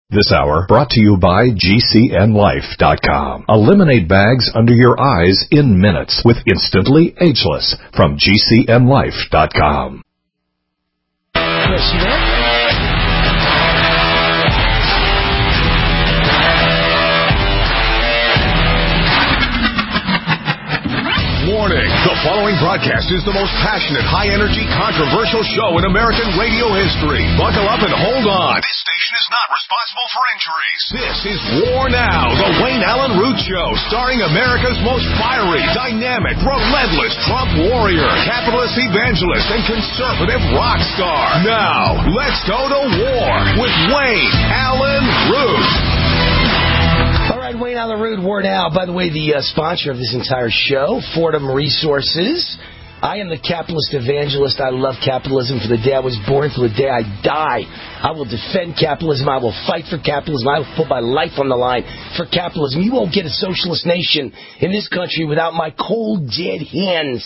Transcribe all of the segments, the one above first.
This hour brought to you by GCNLife.com. Eliminate bags under your eyes in minutes with Instantly Ageless from GCNLife.com. Chris, you there? Warning, the following broadcast is the most passionate, high-energy, controversial show in American radio history. Buckle up and hold on. This station is not responsible for injuries. This is War Now, the Wayne Allen Root Show, starring America's most fiery, dynamic, relentless Trump warrior, capitalist evangelist, and conservative rock star. Now, let's go to war with Wayne Allen Root. All right, Wayne Allen Root, War Now. By the way, the sponsor of this entire show, Fordham Resources. I am the capitalist evangelist. I love capitalism from the day I was born to the day I die. I will defend capitalism. I will fight for capitalism. I will put my life on the line for capitalism. You won't get a socialist nation in this country without my cold, dead hands,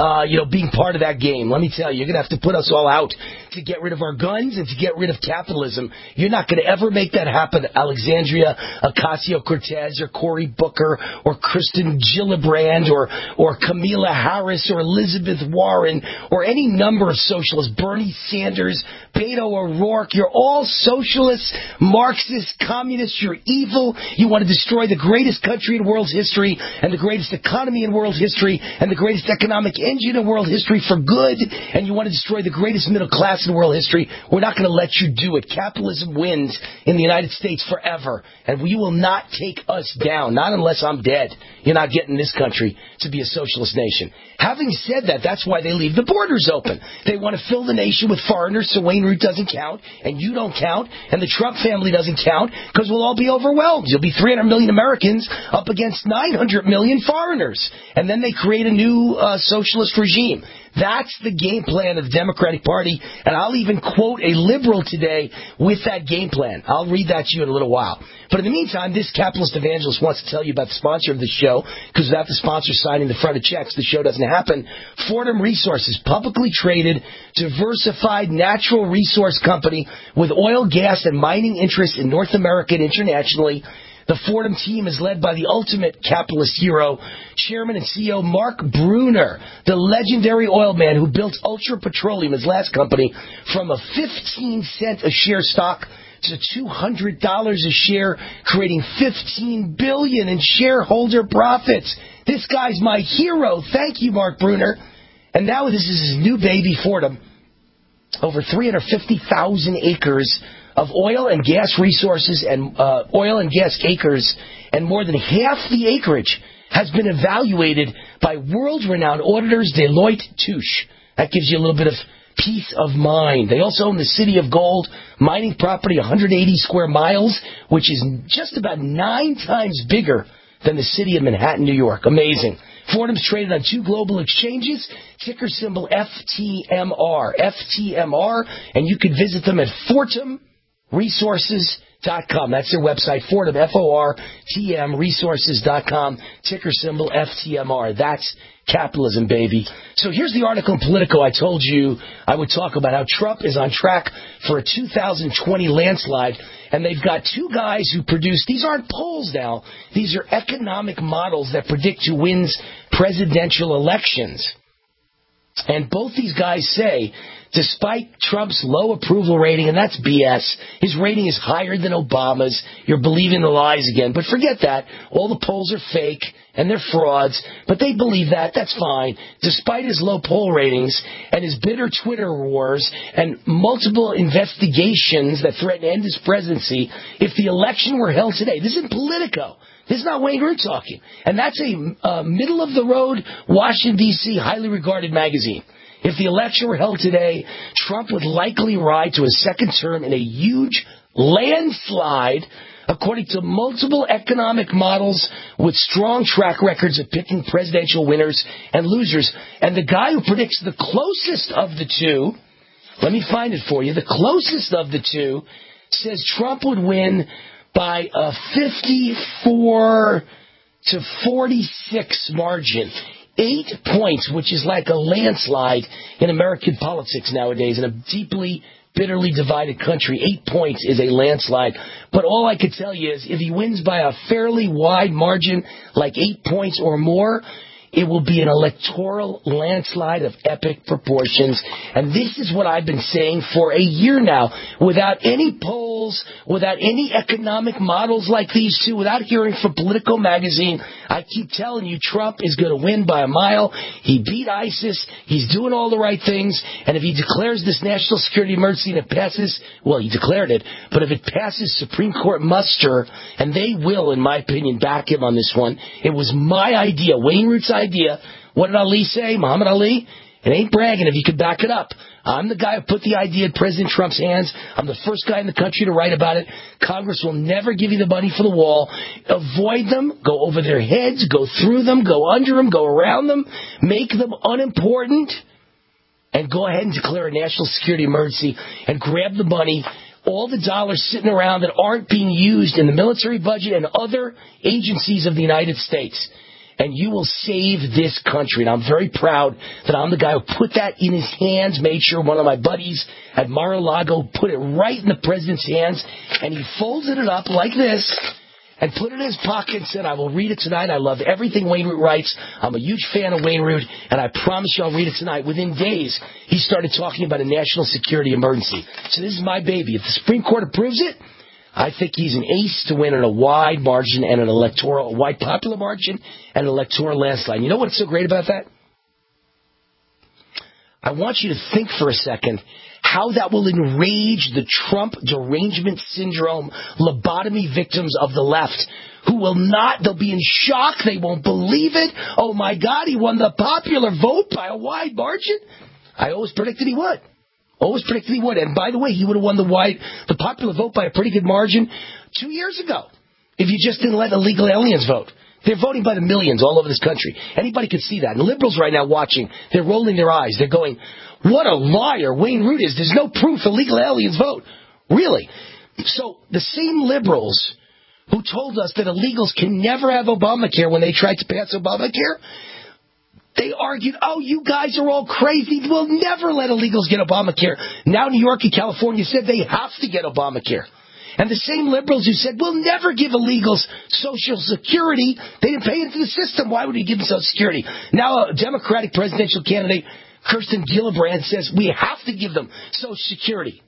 being part of that game. Let me tell you, you're going to have to put us all out to get rid of our guns and to get rid of capitalism. You're not going to ever make that happen, Alexandria Ocasio-Cortez or Cory Booker or Kristen Gillibrand or Kamala Harris or Elizabeth Warren or any number of socialists, Bernie Sanders, Beto O'Rourke. You're all socialists, Marxists, communists. You're evil. You want to destroy the greatest country in world's history and the greatest economy in world history and the greatest economic engine in world history for good, and you want to destroy the greatest middle class in world history. We're not going to let you do it. Capitalism wins in the United States forever, and you will not take us down, not unless I'm dead. You're not getting this country to be a socialist nation. Having said that, that's why they leave the borders open. They want to fill the nation with foreigners so Wayne Root doesn't count, and you don't count, and the Trump family doesn't count, because we'll all be overwhelmed. You'll be 300 million Americans up against 900 million foreigners. And then they create a new socialist regime. That's the game plan of the Democratic Party, and I'll even quote a liberal today with that game plan. I'll read that to you in a little while. But in the meantime, this capitalist evangelist wants to tell you about the sponsor of the show, because without the sponsor signing the front of checks, the show doesn't happen. Fordham Resources, publicly traded, diversified natural resource company with oil, gas, and mining interests in North America and internationally. The Fordham team is led by the ultimate capitalist hero, Chairman and CEO Mark Brunner, the legendary oil man who built Ultra Petroleum, his last company, from a 15-cent a share stock to $200 a share, creating $15 billion in shareholder profits. This guy's my hero. Thank you, Mark Brunner. And now this is his new baby, Fordham. Over 350,000 acres of oil and gas resources and oil and gas acres, and more than half the acreage has been evaluated by world-renowned auditors Deloitte Touche. That gives you a little bit of peace of mind. They also own the City of Gold mining property, 180 square miles, which is just about 9 times bigger than the city of Manhattan, New York. Amazing. Fordham's traded on 2 global exchanges, ticker symbol FTMR, and you can visit them at FordhamResources.com. That's their website, Fordham, FORTM, resources.com, ticker symbol FTMR. That's capitalism, baby. So here's the article in Politico I told you I would talk about, how Trump is on track for a 2020 landslide. And they've got 2 guys who produce, these aren't polls now, these are economic models that predict who wins presidential elections. And both these guys say, despite Trump's low approval rating, and that's BS, his rating is higher than Obama's, you're believing the lies again. But forget that. All the polls are fake, and they're frauds, but they believe that. That's fine. Despite his low poll ratings and his bitter Twitter wars and multiple investigations that threaten to end his presidency, if the election were held today, this isn't Politico. This is not Wayne Root talking. And that's a middle-of-the-road Washington, D.C., highly regarded magazine. If the election were held today, Trump would likely ride to a second term in a huge landslide, according to multiple economic models with strong track records of picking presidential winners and losers. And the guy who predicts the closest of the 2, let me find it for you, the closest of the 2 says Trump would win by a 54 to 46 margin. 8 points, which is like a landslide in American politics nowadays, and a deeply bitterly divided country. 8 points is a landslide. But all I could tell you is if he wins by a fairly wide margin, like 8 points or more, it will be an electoral landslide of epic proportions. And this is what I've been saying for a year now, without any polls, without any economic models like these two, without hearing from Politico magazine. I keep telling you, Trump is going to win by a mile. He beat ISIS. He's doing all the right things. And if he declares this national security emergency and it passes, well, he declared it, but if it passes Supreme Court muster, and they will, in my opinion, back him on this one. It was my idea, Wayne Root's idea. What did Ali say? Muhammad Ali? It ain't bragging if you could back it up. I'm the guy who put the idea in President Trump's hands. I'm the first guy in the country to write about it. Congress will never give you the money for the wall. Avoid them. Go over their heads. Go through them. Go under them. Go around them. Make them unimportant. And go ahead and declare a national security emergency and grab the money. All the dollars sitting around that aren't being used in the military budget and other agencies of the United States. And you will save this country. And I'm very proud that I'm the guy who put that in his hands, made sure one of my buddies at Mar-a-Lago put it right in the president's hands, and he folded it up like this and put it in his pocket and said, I will read it tonight. I love everything Wayne Root writes. I'm a huge fan of Wayne Root, and I promise you I'll read it tonight. Within days, he started talking about a national security emergency. So this is my baby. If the Supreme Court approves it, I think he's an ace to win in a wide margin and an electoral, a wide popular margin and an electoral landslide. You know what's so great about that? I want you to think for a second how that will enrage the Trump derangement syndrome lobotomy victims of the left, who will not, they'll be in shock, they won't believe it. Oh my God, he won the popular vote by a wide margin. I always predicted he would. Always predicted he would. And by the way, he would have won the popular vote by a pretty good margin 2 years ago if you just didn't let illegal aliens vote. They're voting by the millions all over this country. Anybody could see that. And liberals right now watching, they're rolling their eyes. They're going, what a liar Wayne Root is. There's no proof illegal aliens vote. Really? So the same liberals who told us that illegals can never have Obamacare when they tried to pass Obamacare, they argued, oh, you guys are all crazy. We'll never let illegals get Obamacare. Now New York and California said they have to get Obamacare. And the same liberals who said, we'll never give illegals Social Security, they didn't pay into the system. Why would we give them Social Security? Now a Democratic presidential candidate, Kirsten Gillibrand, says we have to give them Social Security.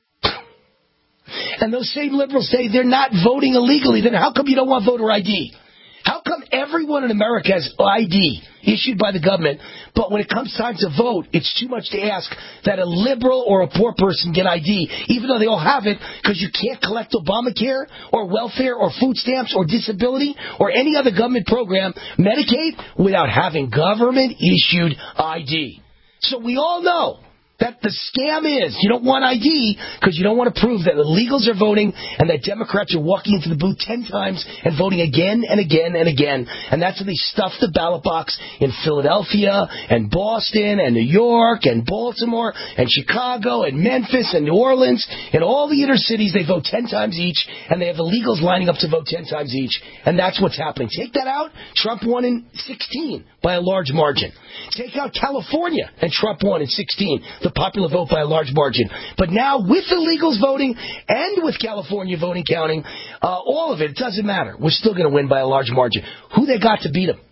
And those same liberals say they're not voting illegally. Then how come you don't want voter ID? How come everyone in America has ID issued by the government, but when it comes time to vote, it's too much to ask that a liberal or a poor person get ID, even though they all have it, because you can't collect Obamacare or welfare or food stamps or disability or any other government program, Medicaid, without having government-issued ID. So we all know that the scam is you don't want ID because you don't want to prove that illegals are voting and that Democrats are walking into the booth 10 times and voting again and again and again. And that's when they stuff the ballot box in Philadelphia and Boston and New York and Baltimore and Chicago and Memphis and New Orleans and all the inner cities. They vote 10 times each, and they have illegals lining up to vote 10 times each. And that's what's happening. Take that out. Trump won in 16 by a large margin. Take out California, and Trump won in 16. The popular vote by a large margin. But now with illegals voting and with California voting counting, all of it doesn't matter. We're still going to win by a large margin. Who they got to beat him?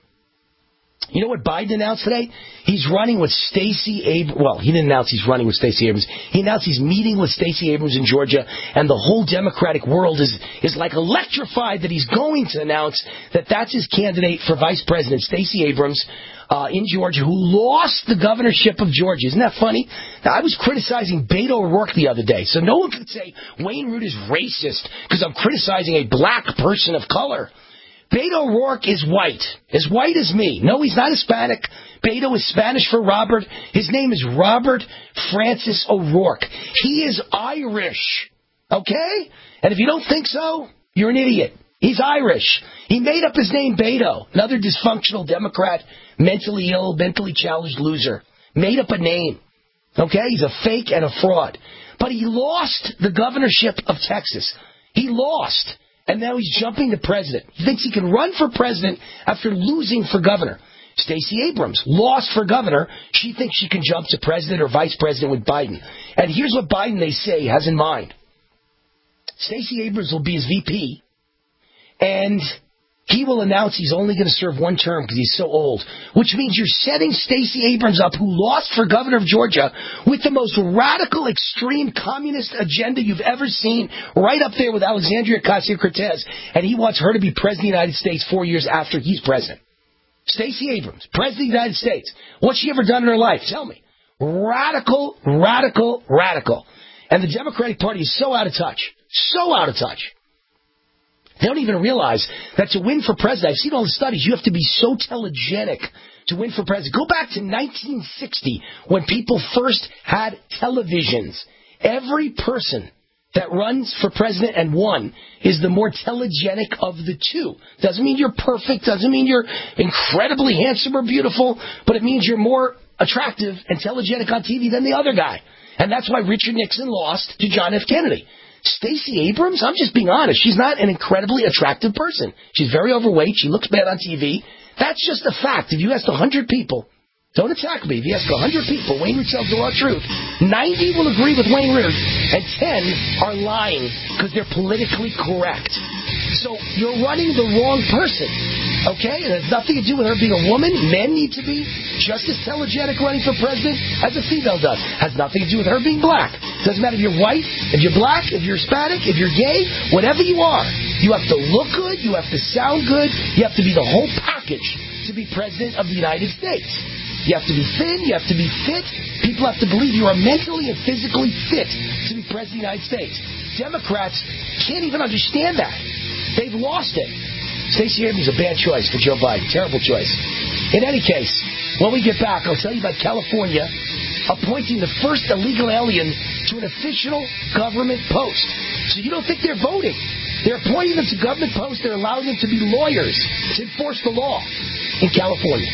You know what Biden announced today? He's running with Stacey Abrams. Well, he didn't announce he's running with Stacey Abrams. He announced he's meeting with Stacey Abrams in Georgia, and the whole Democratic world is like electrified that he's going to announce that that's his candidate for Vice President, Stacey Abrams, in Georgia, who lost the governorship of Georgia. Isn't that funny? Now, I was criticizing Beto O'Rourke the other day, so no one could say Wayne Root is racist because I'm criticizing a black person of color. Beto O'Rourke is white as me. No, he's not Hispanic. Beto is Spanish for Robert. His name is Robert Francis O'Rourke. He is Irish, okay? And if you don't think so, you're an idiot. He's Irish. He made up his name Beto, another dysfunctional Democrat, mentally ill, mentally challenged loser. Made up a name, okay? He's a fake and a fraud. But he lost the governorship of Texas. He lost. And now he's jumping to president. He thinks he can run for president after losing for governor. Stacey Abrams lost for governor. She thinks she can jump to president or vice president with Biden. And here's what Biden, they say, has in mind. Stacey Abrams will be his VP, and he will announce he's only going to serve one term because he's so old, which means you're setting Stacey Abrams up, who lost for governor of Georgia, with the most radical, extreme communist agenda you've ever seen, right up there with Alexandria Ocasio-Cortez, and he wants her to be president of the United States 4 years after he's president. Stacey Abrams, president of the United States. What's she ever done in her life? Tell me. Radical, radical, radical. And the Democratic Party is so out of touch. So out of touch. They don't even realize that to win for president, I've seen all the studies, you have to be so telegenic to win for president. Go back to 1960 when people first had televisions. Every person that runs for president and won is the more telegenic of the two. Doesn't mean you're perfect, doesn't mean you're incredibly handsome or beautiful, but it means you're more attractive and telegenic on TV than the other guy. And that's why Richard Nixon lost to John F. Kennedy. Stacey Abrams, I'm just being honest, she's not an incredibly attractive person. She's very overweight, she looks bad on TV. That's just a fact. If you asked 100 people, don't attack me, if you ask 100 people, Wayne Root tells the raw truth, 90 will agree with Wayne Root, and 10 are lying because they're politically correct. So you're running the wrong person, okay? It has nothing to do with her being a woman. Men need to be just as telegenic running for president as a female does. Has nothing to do with her being black. Doesn't matter if you're white, if you're black, if you're Hispanic, if you're gay, whatever you are. You have to look good, you have to sound good, you have to be the whole package to be president of the United States. You have to be thin, you have to be fit. People have to believe you are mentally and physically fit to be president of the United States. Democrats can't even understand that. They've lost it. Stacey Abrams is a bad choice for Joe Biden. Terrible choice. In any case, when we get back, I'll tell you about California appointing the first illegal alien to an official government post. So you don't think they're voting. They're appointing them to government posts. They're allowing them to be lawyers to enforce the law in California.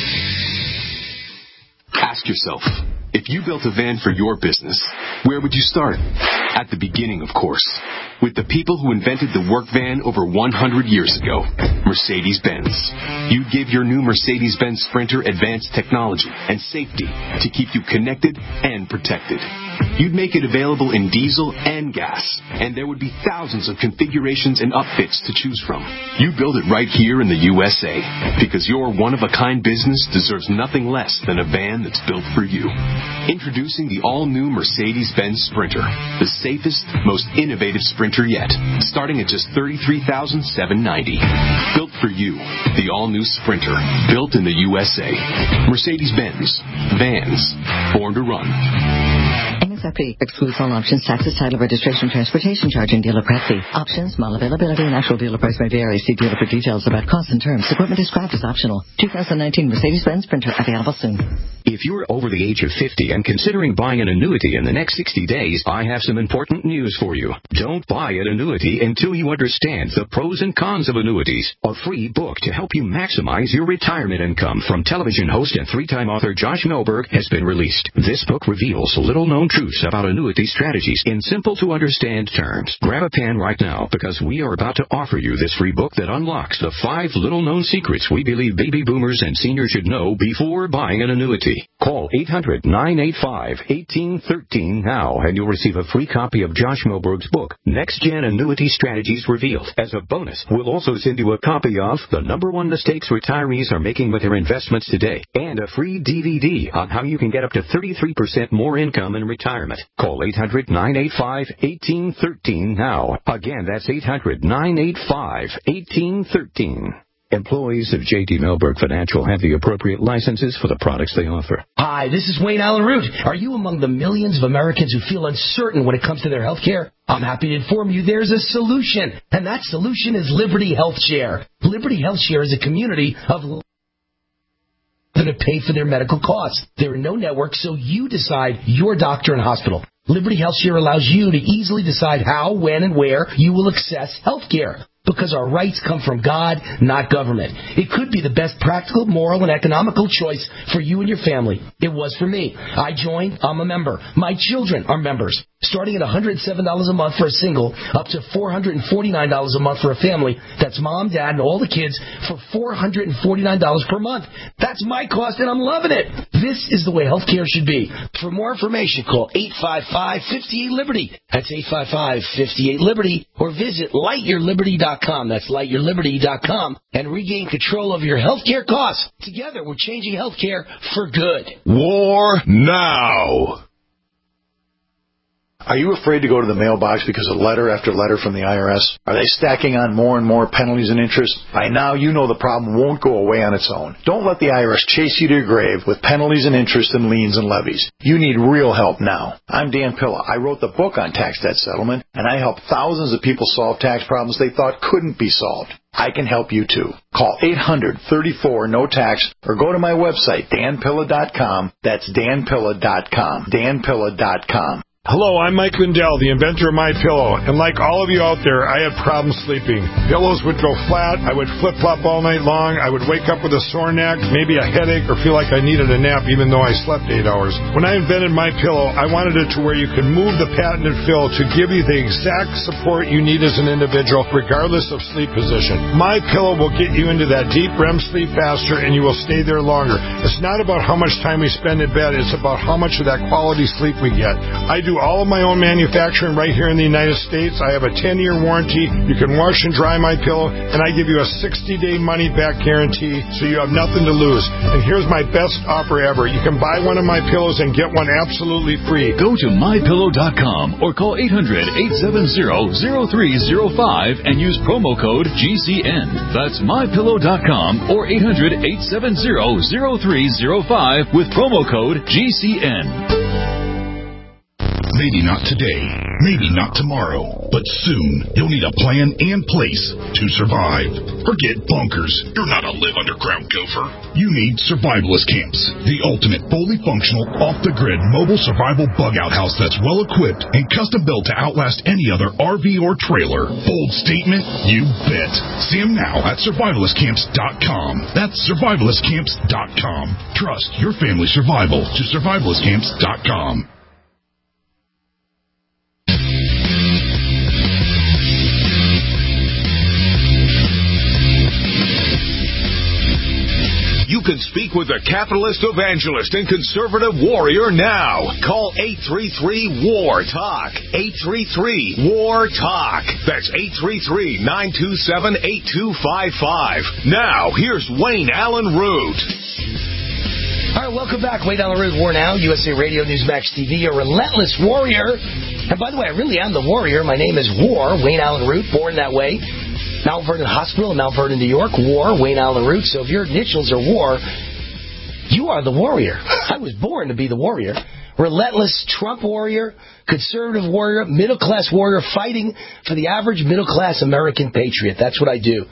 Ask yourself, if you built a van for your business, where would you start? At the beginning, of course, with the people who invented the work van over 100 years ago, Mercedes-Benz. You'd give your new Mercedes-Benz Sprinter advanced technology and safety to keep you connected and protected. You'd make it available in diesel and gas, and there would be thousands of configurations and upfits to choose from. You build it right here in the USA, because your one-of-a-kind business deserves nothing less than a van that's built for you. Introducing the all-new Mercedes-Benz Sprinter, the safest, most innovative Sprinter yet, starting at just $33,790. Built for you, the all-new Sprinter, built in the USA. Mercedes-Benz, vans, born to run. MSRP excludes all options, taxes, title, registration, transportation charge, and dealer prep fee. Options, model availability, and actual dealer price may vary. See dealer for details about costs and terms. Equipment described as optional. 2019 Mercedes-Benz Sprinter available soon. If you're over the age of 50 and considering buying an annuity in the next 60 days, I have some important news for you. Don't buy an annuity until you understand the pros and cons of annuities. A free book to help you maximize your retirement income from television host and three-time author Josh Milberg has been released. This book reveals little-known truths about annuity strategies in simple-to-understand terms. Grab a pen right now, because we are about to offer you this free book that unlocks the 5 little-known secrets we believe baby boomers and seniors should know before buying an annuity. Call 800-985-1813 now, and you'll receive a free copy of Josh Milberg's book, Next Gen Annuity Strategies Revealed. As a bonus, we'll also send you a copy of The #1 Mistakes Retirees Are Making with Their Investments Today, and a free DVD on how you can get up to 33% more income in retirement. Call 800-985-1813 now. Again, that's 800-985-1813. Employees of J.D. Milberg Financial have the appropriate licenses for the products they offer. Hi, this is Wayne Allen Root. Are you among the millions of Americans who feel uncertain when it comes to their health care? I'm happy to inform you there's a solution, and that solution is Liberty Health Share. Liberty Health Share is a community of going to pay for their medical costs. There are no networks, so you decide your doctor and hospital. Liberty Health Share allows you to easily decide how, when, and where you will access health care. Because our rights come from God, not government. It could be the best practical, moral, and economical choice for you and your family. It was for me. I joined. I'm a member. My children are members. Starting at $107 a month for a single, up to $449 a month for a family. That's mom, dad, and all the kids for $449 per month. That's my cost, and I'm loving it. This is the way healthcare should be. For more information, call 855-58-LIBERTY. That's 855-58-LIBERTY. Or visit lightyourliberty.com. That's lightyourliberty.com. And regain control over your healthcare costs. Together, we're changing healthcare for good. War now. Are you afraid to go to the mailbox because of letter after letter from the IRS? Are they stacking on more and more penalties and interest? By now, you know the problem won't go away on its own. Don't let the IRS chase you to your grave with penalties and interest and liens and levies. You need real help now. I'm Dan Pilla. I wrote the book on tax debt settlement, and I help thousands of people solve tax problems they thought couldn't be solved. I can help you too. Call 800-34-NO-TAX or go to my website, danpilla.com. That's danpilla.com. danpilla.com. Hello, I'm Mike Lindell, the inventor of MyPillow, and like all of you out there, I had problems sleeping. Pillows would go flat, I would flip-flop all night long, I would wake up with a sore neck, maybe a headache, or feel like I needed a nap even though I slept 8 hours. When I invented MyPillow, I wanted it to where you could move the patented fill to give you the exact support you need as an individual, regardless of sleep position. MyPillow will get you into that deep REM sleep faster, and you will stay there longer. It's not about how much time we spend in bed, it's about how much of that quality sleep we get. I do all of my own manufacturing right here in the United States. I have a 10-year warranty. You can wash and dry my pillow, and I give you a 60-day money-back guarantee, so you have nothing to lose. And here's my best offer ever. You can buy one of my pillows and get one absolutely free. Go to MyPillow.com or call 800-870-0305 and use promo code GCN. That's MyPillow.com or 800-870-0305 with promo code GCN. Maybe not today, maybe not tomorrow, but soon you'll need a plan and place to survive. Forget bunkers. You're not a live underground gopher. You need survivalist camps, the ultimate fully functional, off-the-grid mobile survival bug-out house that's well-equipped and custom-built to outlast any other RV or trailer. Bold statement? You bet. See them now at survivalistcamps.com. That's survivalistcamps.com. Trust your family's survival to survivalistcamps.com. You can speak with a capitalist evangelist and conservative warrior now. Call 833-WAR-TALK. 833-WAR-TALK. That's 833-927-8255. Now, here's Wayne Allen Root. All right, welcome back. Wayne Allen Root, War Now, USA Radio, Newsmax TV, a relentless warrior. And by the way, I really am the warrior. My name is War, Wayne Allen Root, born that way. Mount Vernon Hospital in Mount Vernon, New York. War, Wayne Allen Root. So if your initials are War, you are the warrior. I was born to be the warrior. Relentless Trump warrior, conservative warrior, middle-class warrior, fighting for the average middle-class American patriot. That's what I do.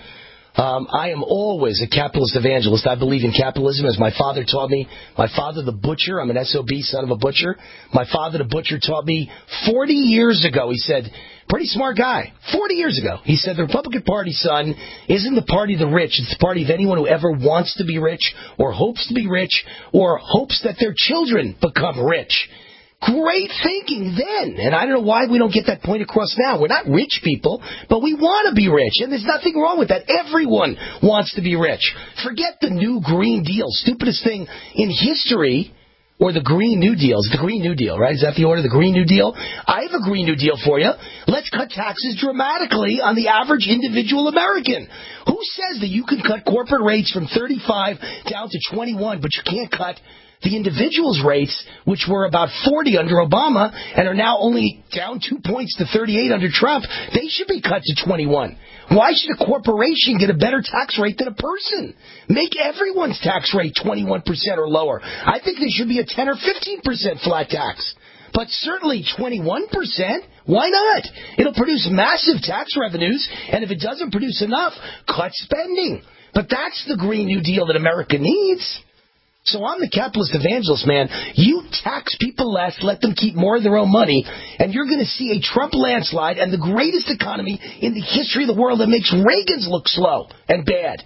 I am always a capitalist evangelist. I believe in capitalism, as my father taught me. My father, the butcher, I'm an SOB, son of a butcher. My father, the butcher, taught me 40 years ago. He said, pretty smart guy, 40 years ago. He said, the Republican Party, son, isn't the party of the rich. It's the party of anyone who ever wants to be rich or hopes to be rich or hopes that their children become rich. Great thinking then. And I don't know why we don't get that point across now. We're not rich people, but we want to be rich. And there's nothing wrong with that. Everyone wants to be rich. Forget the new Green Deal. Stupidest thing in history. Or the Green New Deal. It's the Green New Deal, right? Is that the order? The Green New Deal? I have a Green New Deal for you. Let's cut taxes dramatically on the average individual American. Who says that you can cut corporate rates from 35 down to 21, but you can't cut the individual's rates, which were about 40 under Obama and are now only down 2 points to 38 under Trump? They should be cut to 21. Why should a corporation get a better tax rate than a person? Make everyone's tax rate 21% or lower. I think there should be a 10 or 15% flat tax. But certainly 21%, why not? It'll produce massive tax revenues, and if it doesn't produce enough, cut spending. But that's the Green New Deal that America needs. So I'm the capitalist evangelist, man. You tax people less, let them keep more of their own money, and you're going to see a Trump landslide and the greatest economy in the history of the world that makes Reagan's look slow and bad.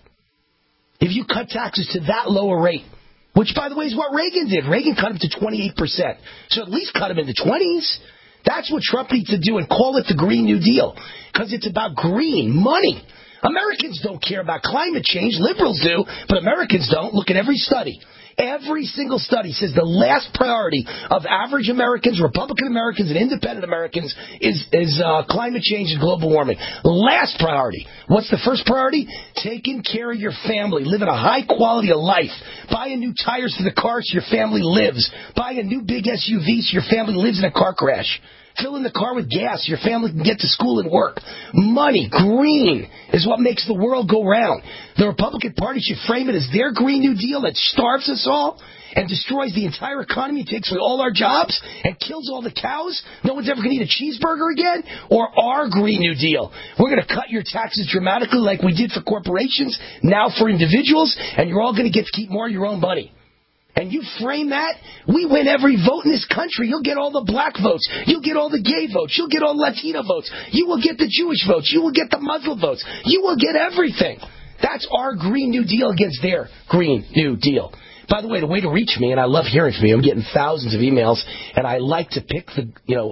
If you cut taxes to that lower rate, which, by the way, is what Reagan did. Reagan cut them to 28%. So at least cut them in the 20s. That's what Trump needs to do and call it the Green New Deal. Because it's about green money. Americans don't care about climate change. Liberals do, but Americans don't. Look at every study. Every single study says the last priority of average Americans, Republican Americans, and independent Americans is climate change and global warming. Last priority. What's the first priority? Taking care of your family, living a high quality of life, buying new tires for the car so your family lives, buying a new big SUV so your family lives in a car crash. Filling the car with gas, your family can get to school and work. Money, green, is what makes the world go round. The Republican Party should frame it as their Green New Deal that starves us all and destroys the entire economy, takes away all our jobs, and kills all the cows. No one's ever going to eat a cheeseburger again? Or our Green New Deal. We're going to cut your taxes dramatically like we did for corporations, now for individuals, and you're all going to get to keep more of your own money. And you frame that, we win every vote in this country. You'll get all the black votes. You'll get all the gay votes. You'll get all the Latino votes. You will get the Jewish votes. You will get the Muslim votes. You will get everything. That's our Green New Deal against their Green New Deal. By the way, the way to reach me, and I love hearing from you, I'm getting thousands of emails, and I like to pick I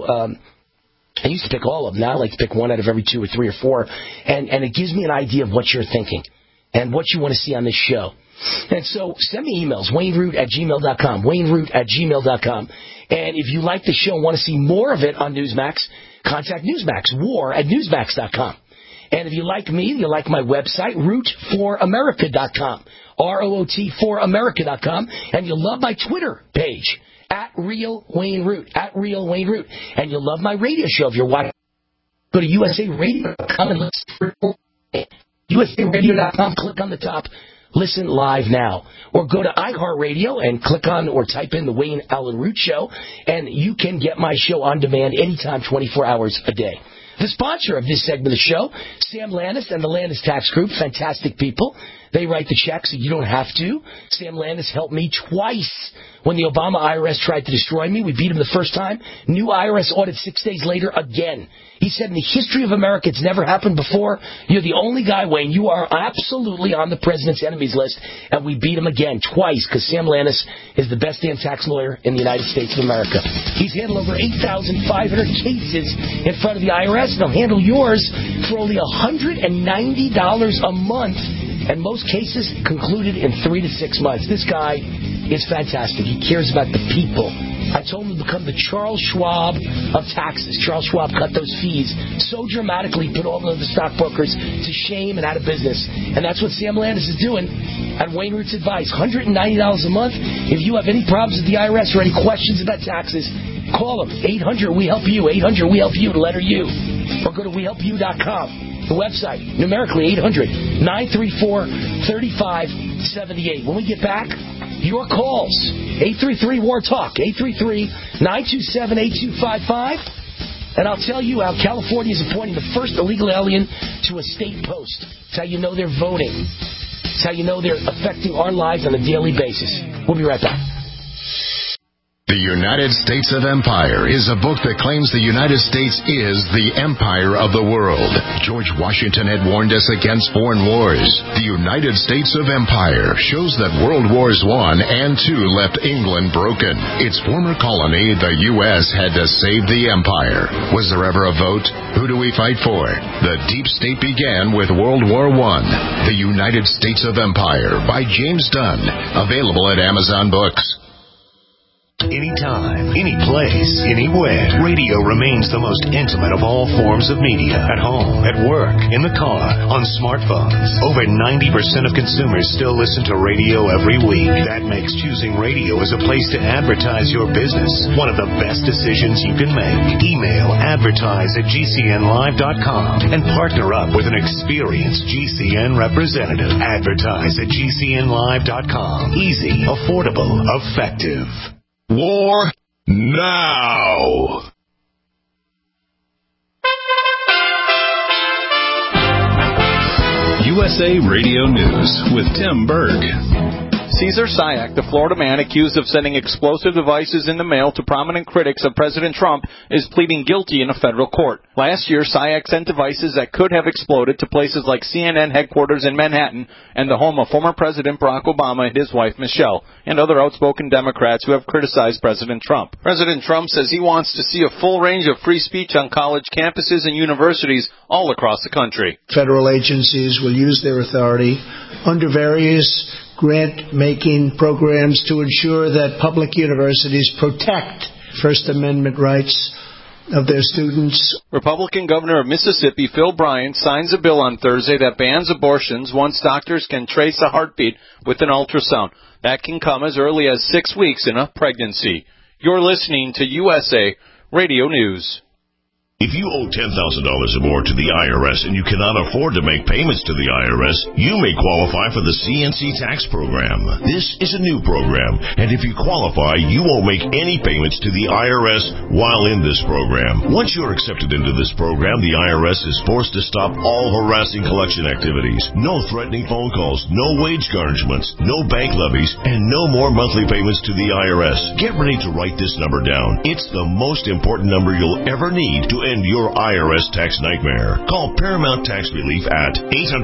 used to pick all of them. Now I like to pick one out of every 2 or 3 or 4, and it gives me an idea of what you're thinking and what you want to see on this show. And so send me emails, WayneRoot@gmail.com, WayneRoot@gmail.com. And if you like the show and want to see more of it on Newsmax, contact Newsmax, war@Newsmax.com. And if you like me, you like my website, root4america.com, ROOT4america.com. And you'll love my Twitter page, @RealWayneRoot, @RealWayneRoot. And you'll love my radio show if you're watching. Go to USARadio.com and listen for USARadio.com, click on the top. Listen live now. Or go to iHeartRadio and click on or type in the Wayne Allen Root Show, and you can get my show on demand anytime, 24 hours a day. The sponsor of this segment of the show, Sam Landis and the Landis Tax Group, fantastic people. They write the checks so you don't have to. Sam Landis helped me twice when the Obama IRS tried to destroy me. We beat him the first time. New IRS audit 6 days later again. He said, in the history of America, it's never happened before. You're the only guy, Wayne. You are absolutely on the president's enemies list. And we beat him again twice because Sam Landis is the best damn tax lawyer in the United States of America. He's handled over 8,500 cases in front of the IRS. And he'll handle yours for only $190 a month. And most cases concluded in 3 to 6 months. This guy is fantastic. He cares about the people. I told him to become the Charles Schwab of taxes. Charles Schwab cut those fees so dramatically, put all of the stockbrokers to shame and out of business. And that's what Sam Landis is doing on Wayne Root's advice. $190 a month. If you have any problems with the IRS or any questions about taxes, call them. 800-WE-HELP-YOU. 800-WE-HELP-YOU, the letter U. Or go to WeHelpYou.com. The website, numerically 800-934-3578. When we get back, your calls, 833-WAR-TALK, 833-927-8255. And I'll tell you how California is appointing the first illegal alien to a state post. It's how you know they're voting. It's how you know they're affecting our lives on a daily basis. We'll be right back. The United States of Empire is a book that claims the United States is the empire of the world. George Washington had warned us against foreign wars. The United States of Empire shows that World Wars I and II left England broken. Its former colony, the U.S., had to save the empire. Was there ever a vote? Who do we fight for? The deep state began with World War I. The United States of Empire by James Dunn. Available at Amazon Books. Anytime, any place, anywhere. Radio remains the most intimate of all forms of media. At home, at work, in the car, on smartphones. Over 90% of consumers still listen to radio every week. That makes choosing radio as a place to advertise your business one of the best decisions you can make. Email advertise@gcnlive.com and partner up with an experienced GCN representative. Advertise@gcnlive.com. Easy, affordable, effective. War now. USA Radio News with Tim Berg. Cesar Sayak, the Florida man accused of sending explosive devices in the mail to prominent critics of President Trump, is pleading guilty in a federal court. Last year, Sayak sent devices that could have exploded to places like CNN headquarters in Manhattan and the home of former President Barack Obama and his wife Michelle, and other outspoken Democrats who have criticized President Trump. President Trump says he wants to see a full range of free speech on college campuses and universities all across the country. Federal agencies will use their authority under various grant-making programs to ensure that public universities protect First Amendment rights of their students. Republican Governor of Mississippi, Phil Bryant, signs a bill on Thursday that bans abortions once doctors can trace a heartbeat with an ultrasound. That can come as early as 6 weeks in a pregnancy. You're listening to USA Radio News. If you owe $10,000 or more to the IRS and you cannot afford to make payments to the IRS, you may qualify for the CNC tax program. This is a new program, and if you qualify, you won't make any payments to the IRS while in this program. Once you're accepted into this program, the IRS is forced to stop all harassing collection activities. No threatening phone calls, no wage garnishments, no bank levies, and no more monthly payments to the IRS. Get ready to write this number down. It's the most important number you'll ever need to end your IRS tax nightmare. Call Paramount Tax Relief at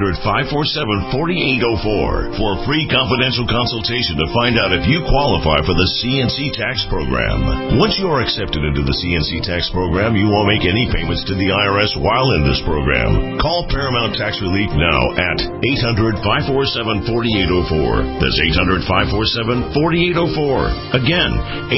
800-547-4804 for a free confidential consultation to find out if you qualify for the CNC tax program. Once you are accepted into the CNC tax program, you won't make any payments to the IRS while in this program. Call Paramount Tax Relief now at 800-547-4804. That's 800-547-4804. Again,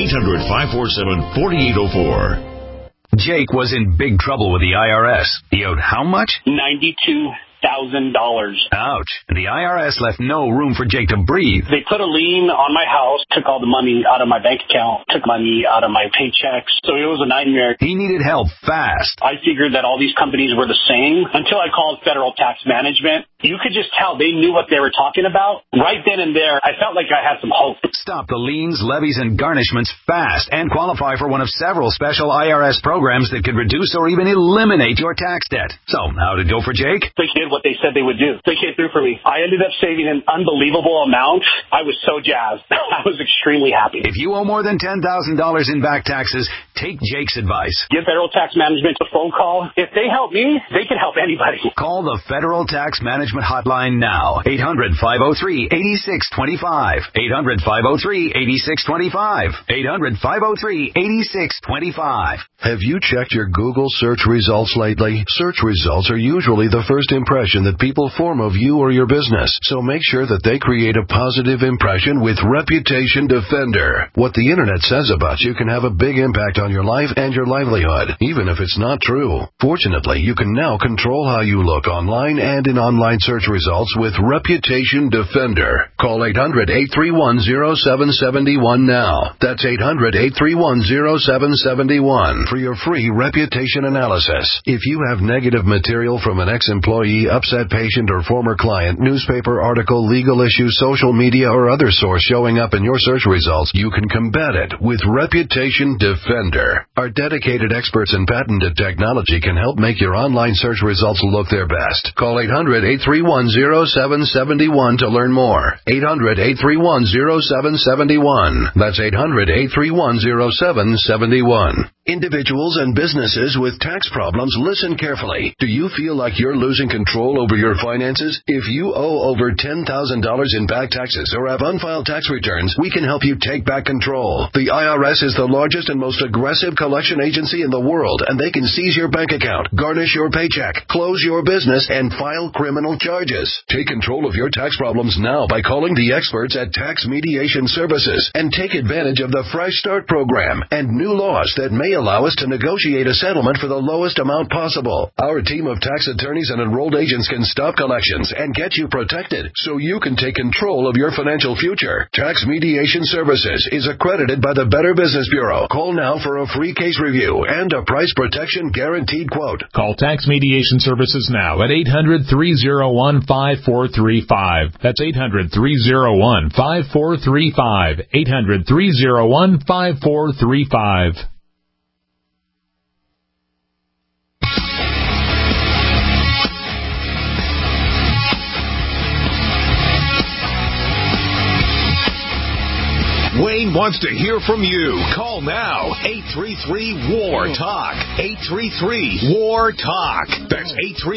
800-547-4804. Jake was in big trouble with the IRS. He owed how much? $92,000. Ouch. The IRS left no room for Jake to breathe. They put a lien on my house, took all the money out of my bank account, took money out of my paychecks. So it was a nightmare. He needed help fast. I figured that all these companies were the same until I called Federal Tax Management. You could just tell they knew what they were talking about. Right then and there, I felt like I had some hope. Stop the liens, levies, and garnishments fast and qualify for one of several special IRS programs that could reduce or even eliminate your tax debt. So, how did it go for Jake? They did what they said they would do. They came through for me. I ended up saving an unbelievable amount. I was so jazzed. I was extremely happy. If you owe more than $10,000 in back taxes, take Jake's advice. Give Federal Tax Management a phone call. If they help me, they can help anybody. Call the Federal Tax Management Hotline now. 800-503-8625. 800-503-8625. 800-503-8625. Have you checked your Google search results lately? Search results are usually the first impression that people form of you or your business. So make sure that they create a positive impression with Reputation Defender. What the internet says about you can have a big impact on your life and your livelihood, even if it's not true. Fortunately, you can now control how you look online and in online search results with Reputation Defender. Call 800-831-0771 now. That's 800-831-0771 for your free reputation analysis. If you have negative material from an ex-employee, upset patient, or former client, newspaper article, legal issue, social media, or other source showing up in your search results, you can combat it with Reputation Defender. Our dedicated experts in patented technology can help make your online search results look their best. Call 800-831-0771 to learn more. 800-831-0771. That's 800-831-0771. Individuals and businesses with tax problems, listen carefully. Do you feel like you're losing control over your finances? If you owe over $10,000 in back taxes or have unfiled tax returns, we can help you take back control. The IRS is the largest and most aggressive collection agency in the world, and they can seize your bank account, garnish your paycheck, close your business, and file criminal charges. Take control of your tax problems now by calling the experts at Tax Mediation Services and take advantage of the Fresh Start program and new laws that may allow us to negotiate a settlement for the lowest amount possible. Our team of tax attorneys and enrolled agents can stop collections and get you protected so you can take control of your financial future. Tax Mediation Services is accredited by the Better Business Bureau. Call now for a free case review and a price protection guaranteed quote. Call Tax Mediation Services now at 800-301-5435. That's 800-301-5435. 800-301-5435. wants to hear from you. Call now. 833-WAR-TALK. 833-WAR-TALK. That's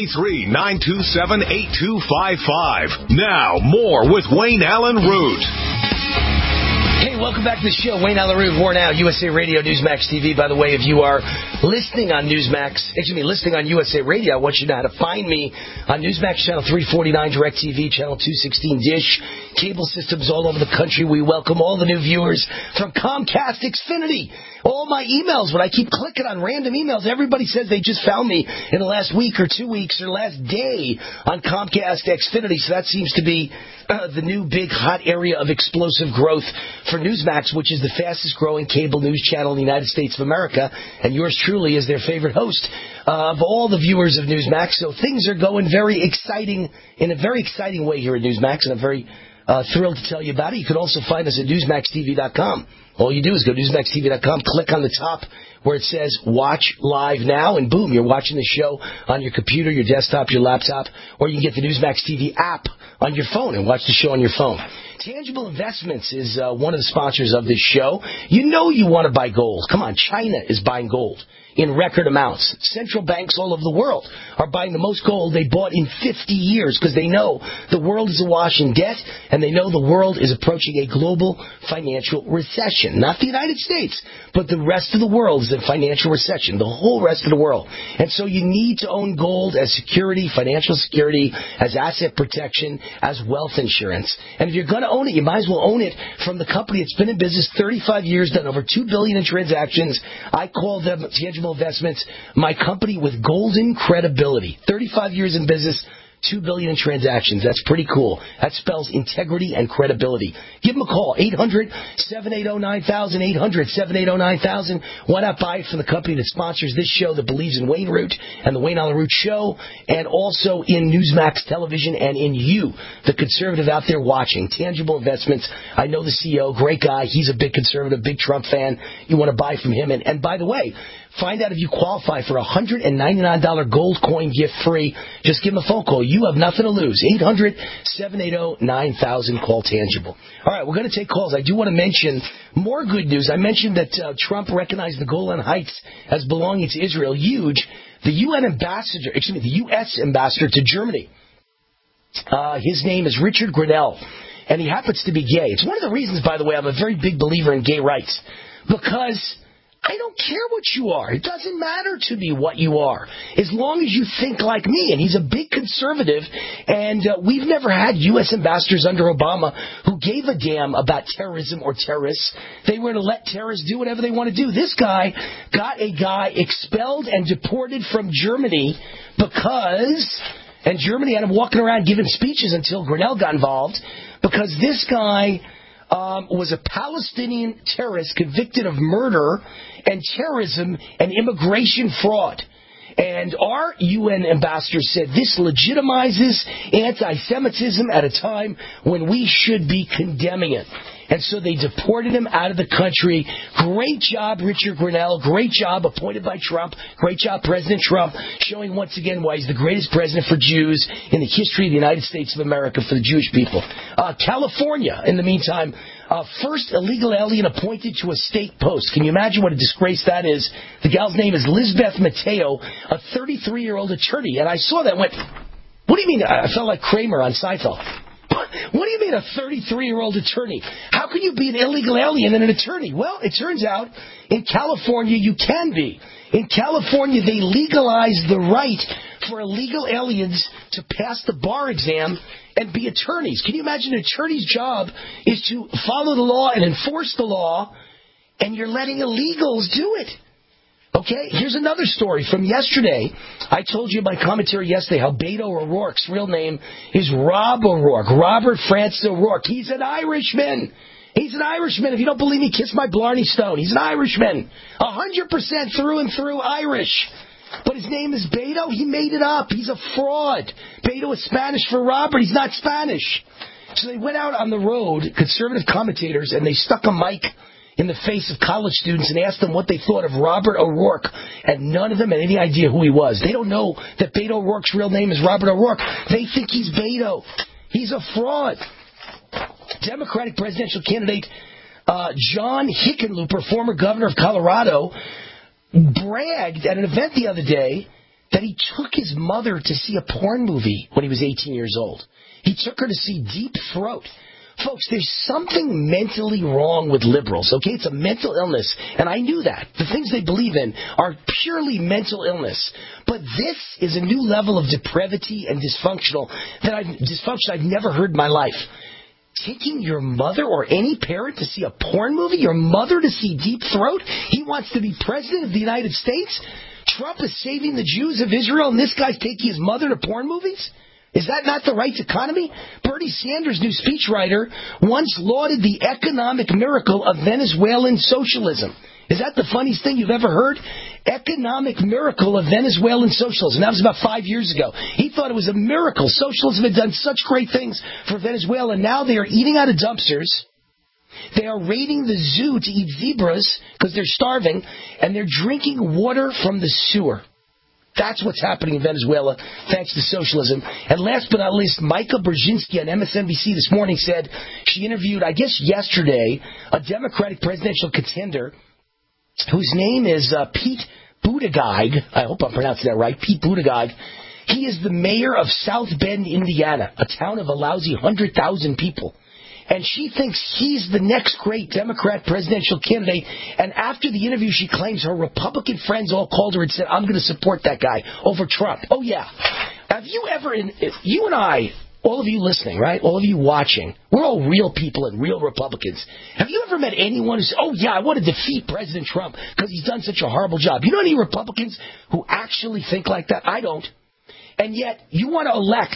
833-927-8255. Now, more with Wayne Allen Root. Hey, welcome back to the show. Wayne Allen Root, War Now, USA Radio, Newsmax TV. By the way, if you are listening on listening on USA Radio, I want you to know how to find me on Newsmax Channel 349, DirecTV, Channel 216, Dish, cable systems all over the country. We welcome all the new viewers from Comcast Xfinity. All my emails, when I keep clicking on random emails, everybody says they just found me in the last week or 2 weeks or last day on Comcast Xfinity. So that seems to be the new big hot area of explosive growth for Newsmax, which is the fastest growing cable news channel in the United States of America. And yours truly is their favorite host of all the viewers of Newsmax. So things are going very exciting, in a very exciting way here at Newsmax, and I'm very thrilled to tell you about it. You can also find us at NewsmaxTV.com. All you do is go to NewsmaxTV.com, click on the top where it says Watch Live Now, and boom, you're watching the show on your computer, your desktop, your laptop, or you can get the Newsmax TV app on your phone and watch the show on your phone. Tangible Investments is one of the sponsors of this show. You know you want to buy gold. Come on, China is buying gold in record amounts. Central banks all over the world are buying the most gold they bought in 50 years because they know the world is awash in debt and they know the world is approaching a global financial recession. Not the United States, but the rest of the world is in financial recession, the whole rest of the world. And so you need to own gold as security, financial security, as asset protection, as wealth insurance. And if you're going to own it, you might as well own it from the company that's been in business 35 years, done over $2 billion in transactions. I call them Tangible Investments, my company with golden credibility. 35 years in business, $2 billion in transactions. That's pretty cool. That spells integrity and credibility. Give them a call. 800-780-9000. 800-780-9000. Why not buy it from the company that sponsors this show, that believes in Wayne Root and the Wayne Allen Root Show, and also in Newsmax Television and in you, the conservative out there watching. Tangible Investments. I know the CEO, great guy. He's a big conservative, big Trump fan. You want to buy from him. And by the way, find out if you qualify for a $199 gold coin gift free. Just give them a phone call. You have nothing to lose. 800-780-9000. Call Tangible. All right, we're going to take calls. I do want to mention more good news. I mentioned that Trump recognized the Golan Heights as belonging to Israel. Huge. The U.S. ambassador to Germany. His name is Richard Grenell, and he happens to be gay. It's one of the reasons, by the way, I'm a very big believer in gay rights, because I don't care what you are. It doesn't matter to me what you are, as long as you think like me. And he's a big conservative, and we've never had U.S. ambassadors under Obama who gave a damn about terrorism or terrorists. They were to let terrorists do whatever they want to do. This guy got a guy expelled and deported from Germany because, and Germany had him walking around giving speeches until Grenell got involved, because this guy was a Palestinian terrorist convicted of murder and terrorism and immigration fraud. And our UN ambassador said this legitimizes anti-Semitism at a time when we should be condemning it. And so they deported him out of the country. Great job, Richard Grenell. Great job, appointed by Trump. Great job, President Trump, showing once again why he's the greatest president for Jews in the history of the United States of America, for the Jewish people. California, in the meantime, first illegal alien appointed to a state post. Can you imagine what a disgrace that is? The gal's name is Lizbeth Mateo, a 33-year-old attorney. And I saw that and went, what do you mean? I felt like Kramer on Seinfeld. What do you mean a 33-year-old attorney? How can you be an illegal alien and an attorney? Well, it turns out in California you can be. In California they legalized the right for illegal aliens to pass the bar exam and be attorneys. Can you imagine an attorney's job is to follow the law and enforce the law, and you're letting illegals do it? Okay, here's another story from yesterday. I told you in my commentary yesterday how Beto O'Rourke's real name is Rob O'Rourke, Robert Francis O'Rourke. He's an Irishman. He's an Irishman. If you don't believe me, kiss my Blarney Stone. He's an Irishman. 100% through and through Irish. But his name is Beto. He made it up. He's a fraud. Beto is Spanish for Robert. He's not Spanish. So they went out on the road, conservative commentators, and they stuck a mic in the face of college students and asked them what they thought of Robert O'Rourke, and none of them had any idea who he was. They don't know that Beto O'Rourke's real name is Robert O'Rourke. They think he's Beto. He's a fraud. Democratic presidential candidate John Hickenlooper, former governor of Colorado, bragged at an event the other day that he took his mother to see a porn movie when he was 18 years old. He took her to see Deep Throat. Folks, there's something mentally wrong with liberals, okay? It's a mental illness, and I knew that. The things they believe in are purely mental illness. But this is a new level of depravity and dysfunction I've never heard in my life. Taking your mother or any parent to see a porn movie, your mother to see Deep Throat? He wants to be president of the United States? Trump is saving the Jews of Israel, and this guy's taking his mother to porn movies? Is that not the right economy? Bernie Sanders, new speechwriter, once lauded the economic miracle of Venezuelan socialism. Is that the funniest thing you've ever heard? Economic miracle of Venezuelan socialism. That was about 5 years ago. He thought it was a miracle. Socialism had done such great things for Venezuela. Now they are eating out of dumpsters. They are raiding the zoo to eat zebras because they're starving. And they're drinking water from the sewer. That's what's happening in Venezuela, thanks to socialism. And last but not least, Micah Brzezinski on MSNBC this morning said she interviewed, I guess yesterday, a Democratic presidential contender whose name is Pete Buttigieg. I hope I'm pronouncing that right. Pete Buttigieg. He is the mayor of South Bend, Indiana, a town of a lousy 100,000 people. And she thinks he's the next great Democrat presidential candidate. And after the interview, she claims her Republican friends all called her and said, I'm going to support that guy over Trump. Oh, yeah. Have you ever, you and I, all of you listening, right? All of you watching, we're all real people and real Republicans. Have you ever met anyone who says, oh, yeah, I want to defeat President Trump because he's done such a horrible job? You know any Republicans who actually think like that? I don't. And yet, you want to elect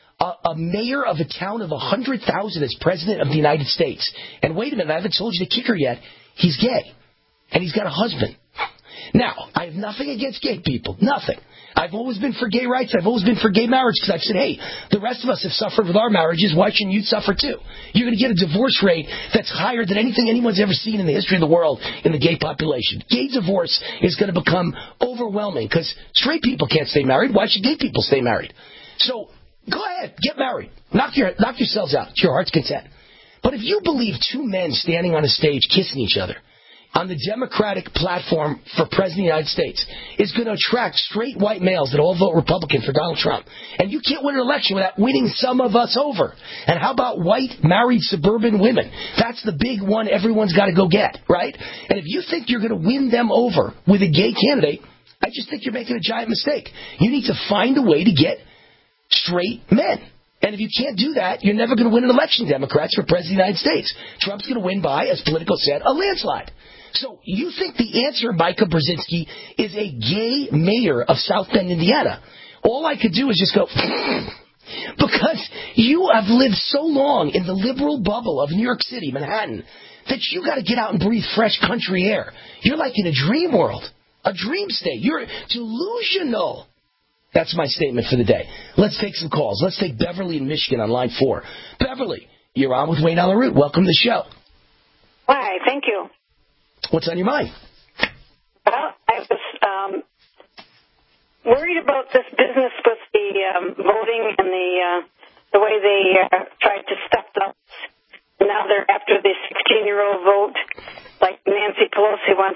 a mayor of a town of 100,000 as president of the United States. And wait a minute, I haven't told you the kicker yet. He's gay. And he's got a husband. Now, I have nothing against gay people. Nothing. I've always been for gay rights. I've always been for gay marriage because I've said, hey, the rest of us have suffered with our marriages. Why shouldn't you suffer too? You're going to get a divorce rate that's higher than anything anyone's ever seen in the history of the world in the gay population. Gay divorce is going to become overwhelming because straight people can't stay married. Why should gay people stay married? So, go ahead, get married. Knock yourselves out to your heart's content. But if you believe two men standing on a stage kissing each other on the Democratic platform for President of the United States is going to attract straight white males that all vote Republican for Donald Trump, and you can't win an election without winning some of us over. And how about white, married, suburban women? That's the big one everyone's got to go get, right? And if you think you're going to win them over with a gay candidate, I just think you're making a giant mistake. You need to find a way to get straight men. And if you can't do that, you're never going to win an election, Democrats, for President of the United States. Trump's going to win by, as Politico said, a landslide. So you think the answer, Micah Brzezinski, is a gay mayor of South Bend, Indiana. All I could do is just go, because you have lived so long in the liberal bubble of New York City, Manhattan, that you got to get out and breathe fresh country air. You're like in a dream world, a dream state. You're delusional. That's my statement for the day. Let's take some calls. Let's take Beverly in Michigan on line 4. Beverly, you're on with Wayne on the Root. Welcome to the show. Hi, thank you. What's on your mind? Well, I was worried about this business with the voting and the way they tried to step up. Now they're after the 16-year-old vote, like Nancy Pelosi wants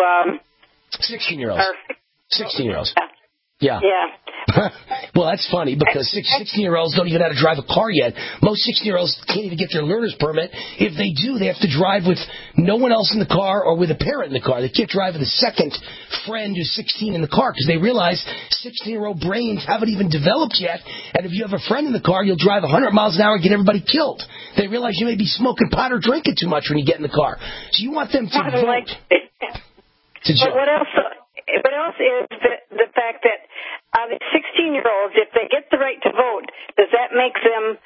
to... 16-year-olds. 16-year-olds. Yeah. Yeah. Well, that's funny because 16-year-olds don't even know how to drive a car yet. Most 16-year-olds can't even get their learner's permit. If they do, they have to drive with no one else in the car or with a parent in the car. They can't drive with a second friend who's 16 in the car because they realize 16-year-old brains haven't even developed yet. And if you have a friend in the car, you'll drive 100 miles an hour and get everybody killed. They realize you may be smoking pot or drinking too much when you get in the car. So you want them to vote. But what else is the fact that the 16-year-olds, if they get the right to vote, does that make them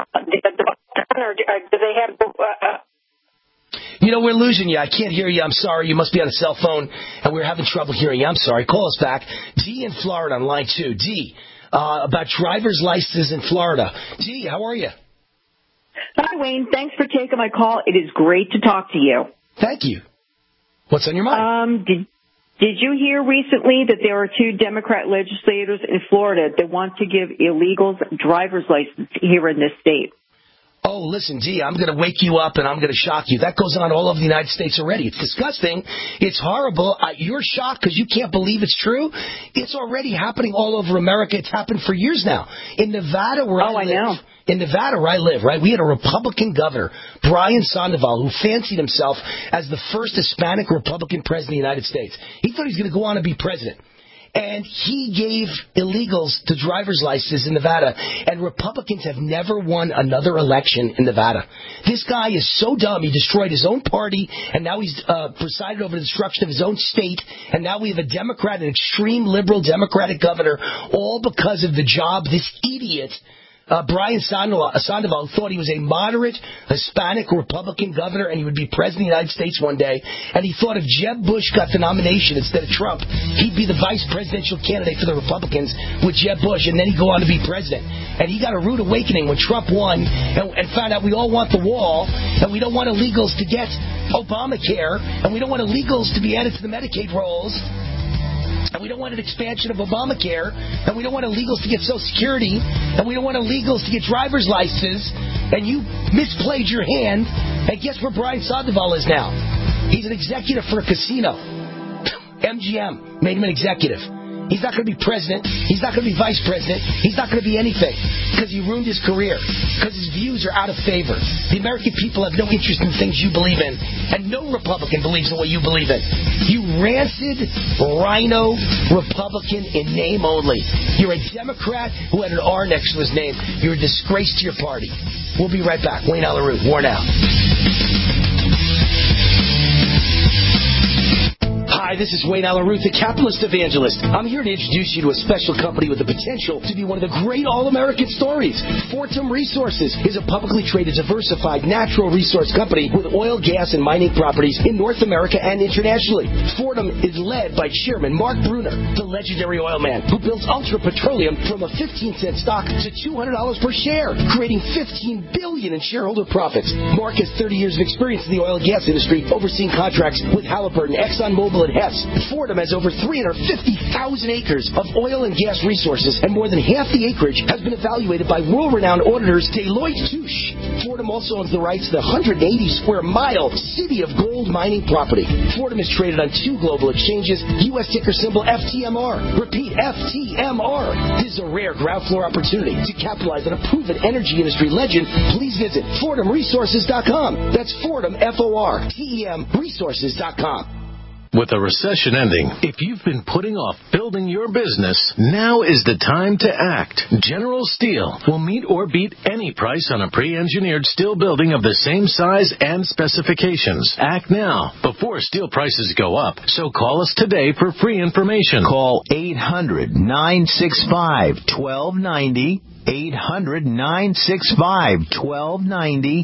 or do they have... You know, we're losing you. I can't hear you. I'm sorry. You must be on a cell phone, and we're having trouble hearing you. I'm sorry. Call us back. D in Florida on line 2. D, about driver's licenses in Florida. D, how are you? Hi, Wayne. Thanks for taking my call. It is great to talk to you. Thank you. What's on your mind? Did you hear recently that there are 2 Democrat legislators in Florida that want to give illegals driver's license here in this state? oh, listen, gee, I'm going to wake you up and I'm going to shock you. That goes on all over the United States already. It's disgusting. It's horrible. You're shocked because you can't believe it's true. It's already happening all over America. It's happened for years now. In Nevada, where I live, in Nevada, where I live, right, we had a Republican governor, Brian Sandoval, who fancied himself as the first Hispanic Republican president of the United States. He thought he was going to go on and be president. And he gave illegals the driver's license in Nevada. And Republicans have never won another election in Nevada. This guy is so dumb. He destroyed his own party, and now he's presided over the destruction of his own state. And now we have a Democrat, an extreme liberal Democratic governor, all because of the job this idiot Brian Sandoval thought he was a moderate Hispanic Republican governor and he would be president of the United States one day. And he thought if Jeb Bush got the nomination instead of Trump, he'd be the vice presidential candidate for the Republicans with Jeb Bush, and then he'd go on to be president. And he got a rude awakening when Trump won and found out we all want the wall, and we don't want illegals to get Obamacare, and we don't want illegals to be added to the Medicaid rolls. And we don't want an expansion of Obamacare, and we don't want illegals to get Social Security, and we don't want illegals to get driver's licenses, and you misplayed your hand, and guess where Brian Sandoval is now? He's an executive for a casino. MGM made him an executive. He's not going to be president. He's not going to be vice president. He's not going to be anything because he ruined his career, because his views are out of favor. The American people have no interest in things you believe in, and no Republican believes in what you believe in. You rancid, rhino Republican in name only. You're a Democrat who had an R next to his name. You're a disgrace to your party. We'll be right back. Wayne Allyn Root, War Now. Hi, this is Wayne Allyn Root, the capitalist evangelist. I'm here to introduce you to a special company with the potential to be one of the great all-American stories. Fortum Resources is a publicly traded, diversified natural resource company with oil, gas, and mining properties in North America and internationally. Fortum is led by Chairman Mark Brunner, the legendary oil man who built Ultra Petroleum from a 15-cent stock to $200 per share, creating $15 billion in shareholder profits. Mark has 30 years of experience in the oil and gas industry, overseeing contracts with Halliburton, ExxonMobil, and Hess. Fortum has over 350,000 acres of oil and gas resources, and more than half the acreage has been evaluated by world-renowned auditors Deloitte Touche. Fortum also owns the rights to the 180-square-mile City of Gold mining property. Fortum is traded on 2 global exchanges, U.S. ticker symbol FTMR. Repeat, FTMR. This is a rare ground floor opportunity to capitalize on a proven energy industry legend. Please visit FortumResources.com. That's Fortum, F-O-R-T-E-M, Resources.com. With a recession ending, if you've been putting off building your business, now is the time to act. General Steel will meet or beat any price on a pre-engineered steel building of the same size and specifications. Act now before steel prices go up. So call us today for free information. Call 800-965-1290. 800-965-1290.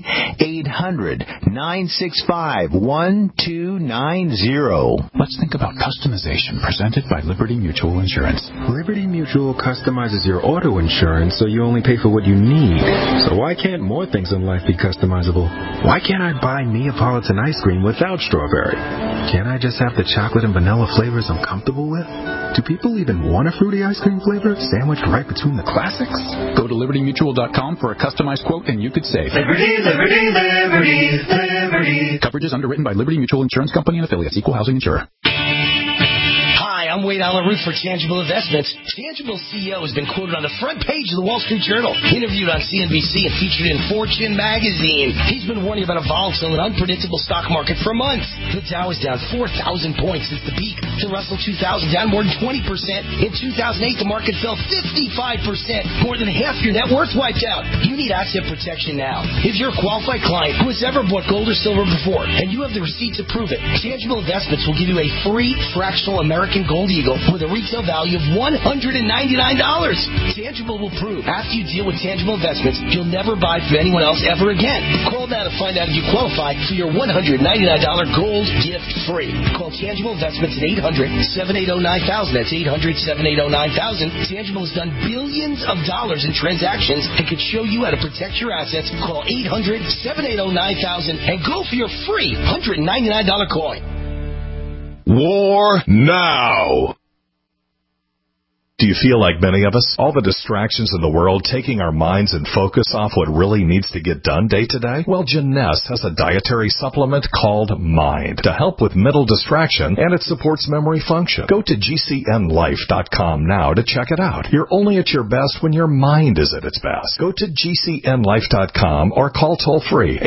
800-965-1290. Let's think about customization presented by Liberty Mutual Insurance. Liberty Mutual customizes your auto insurance so you only pay for what you need. So why can't more things in life be customizable? Why can't I buy Neapolitan ice cream without strawberry? Can't I just have the chocolate and vanilla flavors I'm comfortable with? Do people even want a fruity ice cream flavor sandwiched right between the classics? Go to LibertyMutual.com for a customized quote and you could save. Liberty, liberty, liberty, liberty. Coverage is underwritten by Liberty Mutual Insurance Company and affiliates. Equal housing insurer. Hi, I'm Wayne Allyn Root for Tangible Investments. Tangible CEO has been quoted on the front page of the Wall Street Journal, interviewed on CNBC, and featured in Fortune magazine. He's been warning about a volatile and unpredictable stock market for months. The Dow is down 4,000 points since the peak. The Russell 2000 down more than 20%. In 2008, the market fell 55%. More than half your net worth wiped out. You need asset protection now. If you're a qualified client who has ever bought gold or silver before, and you have the receipts to prove it, Tangible Investments will give you a free fractional American Gold Eagle with a retail value of $199. Tangible will prove after you deal with Tangible Investments, you'll never buy from anyone else ever again. Call now to find out if you qualify for your $199 gold gift free. Call Tangible Investments at 800-780-9000. That's 800-780-9000. Tangible has done billions of dollars in transactions and can show you how to protect your assets. Call 800-780-9000 and go for your free $199 coin. War Now. Do you feel like many of us? All the distractions in the world taking our minds and focus off what really needs to get done day to day? Well, Jeunesse has a dietary supplement called Mind to help with mental distraction, and it supports memory function. Go to GCNlife.com now to check it out. You're only at your best when your mind is at its best. Go to GCNlife.com or call toll-free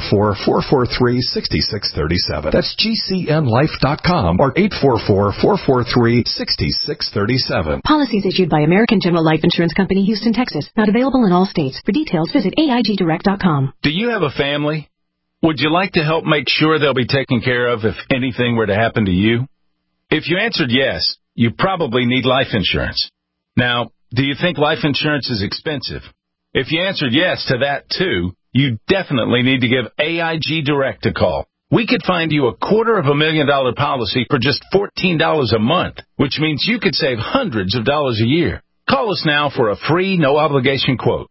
844-443-6637. That's GCNlife.com or 844-443-6637. Policies issued by American General Life Insurance Company, Houston, Texas. Not available in all states. For details, visit AIGdirect.com. Do you have a family? Would you like to help make sure they'll be taken care of if anything were to happen to you? If you answered yes, you probably need life insurance. Now, do you think life insurance is expensive? If you answered yes to that too, you definitely need to give AIG Direct a call. We could find you a $250,000 policy for just $14 a month, which means you could save hundreds of dollars a year. Call us now for a free, no-obligation quote.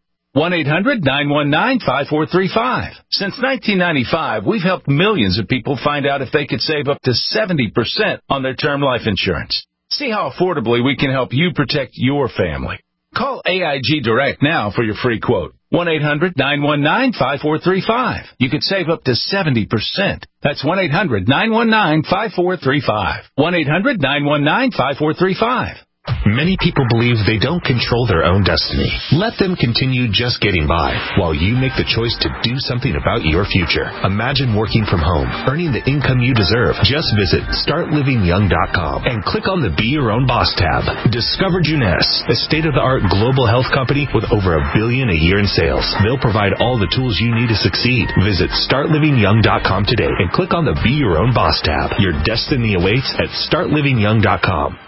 1-800-919-5435. Since 1995, we've helped millions of people find out if they could save up to 70% on their term life insurance. See how affordably we can help you protect your family. Call AIG Direct now for your free quote. 1-800-919-5435. You could save up to 70%. That's 1-800-919-5435. 1-800-919-5435. Many people believe they don't control their own destiny. Let them continue just getting by while you make the choice to do something about your future. Imagine working from home, earning the income you deserve. Just visit StartLivingYoung.com and click on the Be Your Own Boss tab. Discover Jeunesse, a state-of-the-art global health company with over $1 billion a year in sales. They'll provide all the tools you need to succeed. Visit StartLivingYoung.com today and click on the Be Your Own Boss tab. Your destiny awaits at StartLivingYoung.com.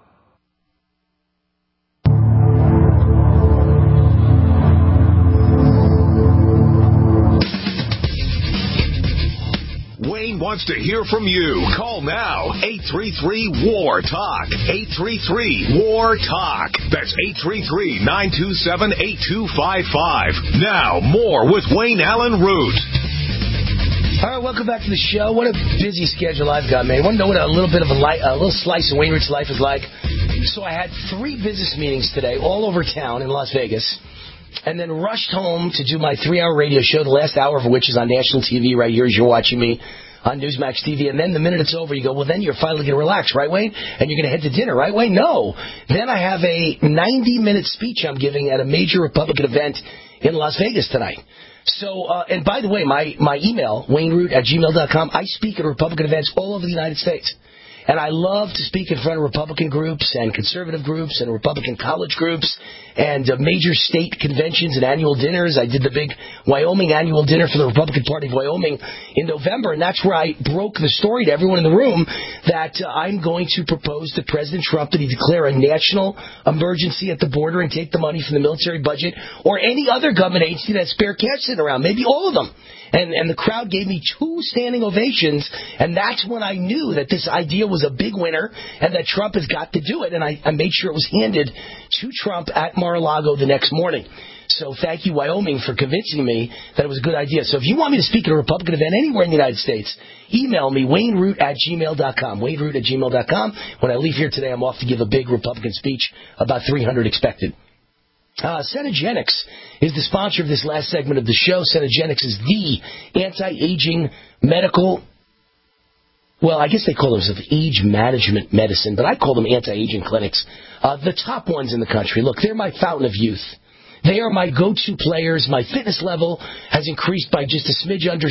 Wants to hear from you. Call now. 833-WAR-TALK. 833-WAR-TALK. That's 833-927-8255. Now, more with Wayne Allen Root. All right, welcome back to the show. What a busy schedule I've got, man. Want to know what a little bit of a little slice of Wayne Root's life is like? So I had 3 business meetings today all over town in Las Vegas, and then rushed home to do my 3-hour radio show, the last hour of which is on national TV right here as you're watching me on Newsmax TV. And then the minute it's over, you go, well, then you're finally going to relax, right, Wayne? And you're going to head to dinner, right, Wayne? No. Then I have a 90-minute speech I'm giving at a major Republican event in Las Vegas tonight. So, and by the way, my email, WayneRoot@gmail.com, I speak at Republican events all over the United States. And I love to speak in front of Republican groups and conservative groups and Republican college groups and major state conventions and annual dinners. I did the big Wyoming annual dinner for the Republican Party of Wyoming in November, and that's where I broke the story to everyone in the room that I'm going to propose to President Trump that he declare a national emergency at the border and take the money from the military budget or any other government agency that has spare cash sitting around, maybe all of them. And the crowd gave me 2 standing ovations, and that's when I knew that this idea was a big winner and that Trump has got to do it. And I made sure it was handed to Trump at Mar-a-Lago the next morning. So thank you, Wyoming, for convincing me that it was a good idea. So if you want me to speak at a Republican event anywhere in the United States, email me, WayneRoot@gmail.com, WayneRoot@gmail.com. When I leave here today, I'm off to give a big Republican speech, about 300 expected. Cenegenics is the sponsor of this last segment of the show. Cenegenics is the anti-aging medical, well, I guess they call themselves age management medicine, but I call them anti-aging clinics. The top ones in the country. Look, they're my fountain of youth. They are my go-to players. My fitness level has increased by just a smidge under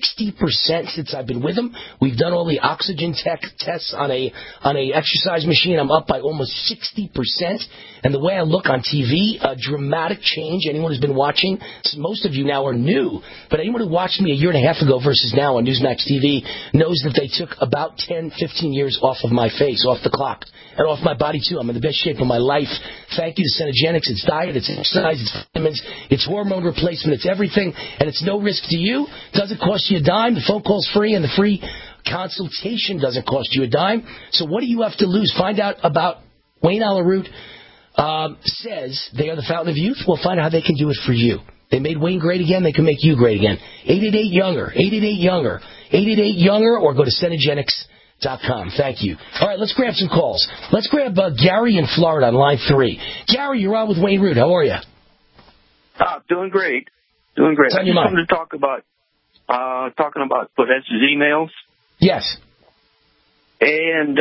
60% since I've been with them. We've done all the oxygen tests on a exercise machine. I'm up by almost 60%. And the way I look on TV, a dramatic change. Anyone who's been watching, most of you now are new, but anyone who watched me a year and a half ago versus now on Newsmax TV knows that they took about 10, 15 years off of my face, off the clock, and off my body too. I'm in the best shape of my life. Thank you to Cenegenics. It's diet, it's exercise, it's vitamins, it's hormone replacement, it's everything, and it's no risk to you. Doesn't cost you a dime. The phone call's free, and the free consultation doesn't cost you a dime. So what do you have to lose? Find out about Wayne Allen Root. Says they are the fountain of youth. We'll find out how they can do it for you. They made Wayne great again. They can make you great again. 888-YOUNGER, 888-YOUNGER, 888-YOUNGER, or go to Cenegenics.com. .com. Thank you. All right, let's grab some calls. Let's grab Gary in Florida on line 3. Gary, you're on with Wayne Root. How are you? Doing great. Doing great. Tell I your just mind. wanted to talk about Podesta's emails. Yes. And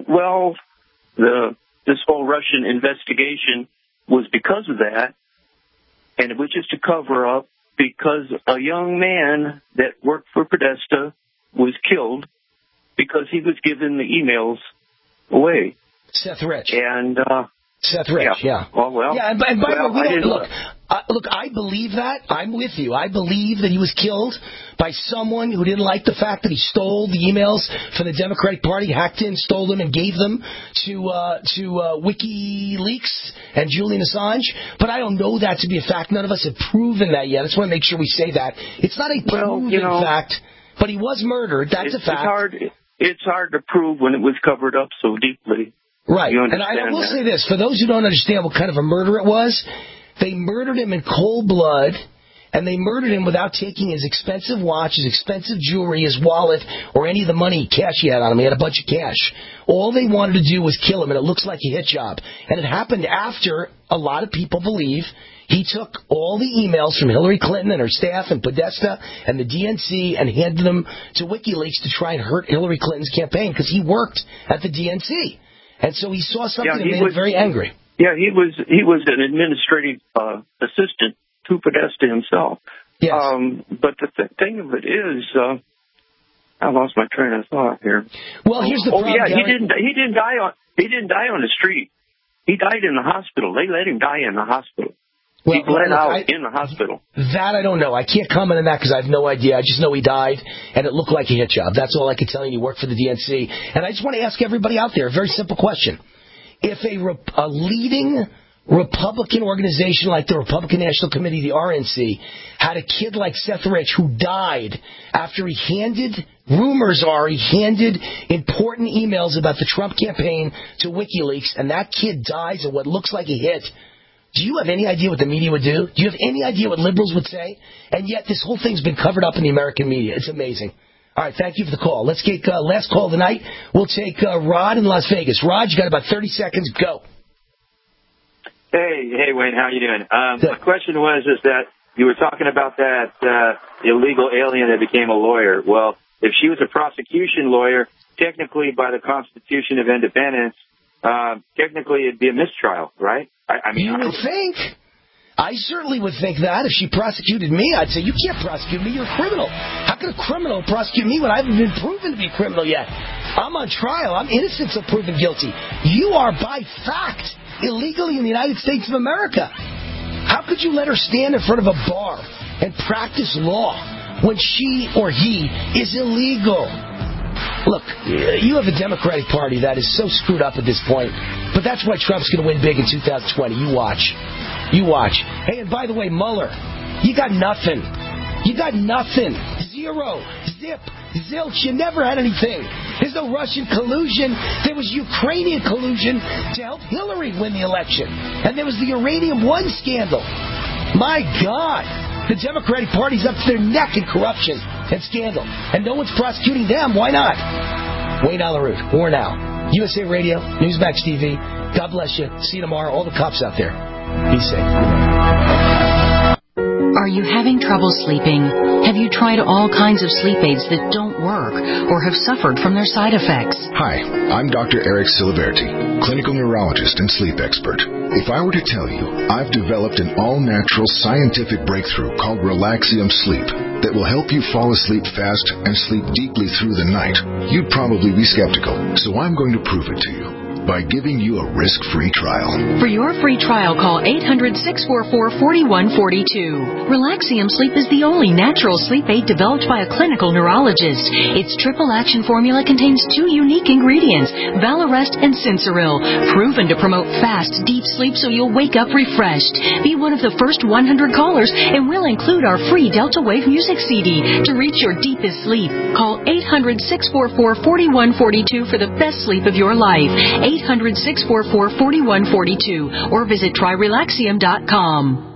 this whole Russian investigation was because of that, and it was just a cover-up because a young man that worked for Podesta was killed because he was giving the emails away. Seth Rich. And Seth Rich, yeah. Well, yeah, and by the way, I look, I believe that. I'm with you. I believe that he was killed by someone who didn't like the fact that he stole the emails from the Democratic Party, hacked in, stole them, and gave them to WikiLeaks and Julian Assange. But I don't know that to be a fact. None of us have proven that yet. I just want to make sure we say that. It's not a proven fact, but he was murdered. That's a fact. It's hard to prove when it was covered up so deeply. Right. And I will say this. For those who don't understand what kind of a murder it was, they murdered him in cold blood, and they murdered him without taking his expensive watch, his expensive jewelry, his wallet, or any of the money, cash he had on him. He had a bunch of cash. All they wanted to do was kill him, and it looks like a hit job. And it happened after a lot of people believe he took all the emails from Hillary Clinton and her staff and Podesta and the DNC and handed them to WikiLeaks to try and hurt Hillary Clinton's campaign because he worked at the DNC. And so he saw something that made him very angry. Yeah, he was an administrative assistant to Podesta himself. Yes. But the thing of it is, I lost my train of thought here. Well, here's the problem. Yeah, he didn't die on the street. He died in the hospital. They let him die in the hospital. Well, he bled out in the hospital. That I don't know. I can't comment on that because I have no idea. I just know he died, and it looked like a hit job. That's all I can tell you. He worked for the DNC. And I just want to ask everybody out there a very simple question. If a leading Republican organization like the Republican National Committee, the RNC, had a kid like Seth Rich who died after he handed important emails about the Trump campaign to WikiLeaks, and that kid dies in what looks like a hit, do you have any idea what the media would do? Do you have any idea what liberals would say? And yet this whole thing's been covered up in the American media. It's amazing. All right, thank you for the call. Let's take last call of the night. We'll take Rod in Las Vegas. Rod, you got about 30 seconds. Go. Hey, Wayne, how you doing? My question was that you were talking about that illegal alien that became a lawyer. Well, if she was a prosecution lawyer, technically by the Constitution of Independence, technically it'd be a mistrial, right? I mean, you would think. I certainly would think that. If she prosecuted me, I'd say, you can't prosecute me, you're a criminal. How can a criminal prosecute me when I haven't been proven to be a criminal yet? I'm on trial. I'm innocent until proven guilty. You are, by fact, illegally in the United States of America. How could you let her stand in front of a bar and practice law when she or he is illegal? Look, you have a Democratic Party that is so screwed up at this point, but that's why Trump's going to win big in 2020. You watch. You watch. Hey, and by the way, Mueller, you got nothing. You got nothing. Zero. Zip. Zilch. You never had anything. There's no Russian collusion. There was Ukrainian collusion to help Hillary win the election. And there was the Uranium One scandal. My God. The Democratic Party's up to their neck in corruption and scandal. And no one's prosecuting them. Why not? Wayne Allyn Root. War Now. USA Radio. Newsmax TV. God bless you. See you tomorrow. All the cops out there. Be safe. Are you having trouble sleeping? Have you tried all kinds of sleep aids that don't work or have suffered from their side effects? Hi, I'm Dr. Eric Siliberti, clinical neurologist and sleep expert. If I were to tell you I've developed an all-natural scientific breakthrough called Relaxium Sleep that will help you fall asleep fast and sleep deeply through the night, you'd probably be skeptical. So I'm going to prove it to you by giving you a risk-free trial. For your free trial, call 800-644-4142. Relaxium Sleep is the only natural sleep aid developed by a clinical neurologist. Its triple-action formula contains 2 unique ingredients, Valarest and Sensoril, proven to promote fast, deep sleep so you'll wake up refreshed. Be one of the first 100 callers, and we'll include our free Delta Wave music CD to reach your deepest sleep. Call 800-644-4142 for the best sleep of your life. 800-644-4142 or visit tryrelaxium.com.